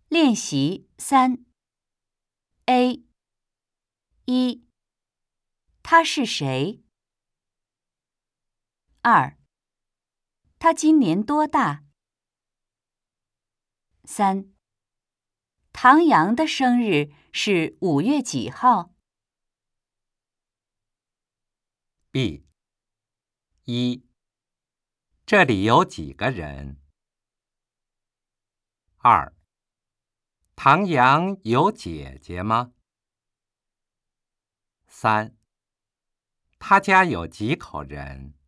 练习3 A 1. 他是谁？2. 他今年多大？3. 唐阳的生日是5月几号 ？B 1. 这里有几个人？2. 唐阳有姐姐吗？3. 他家有几口人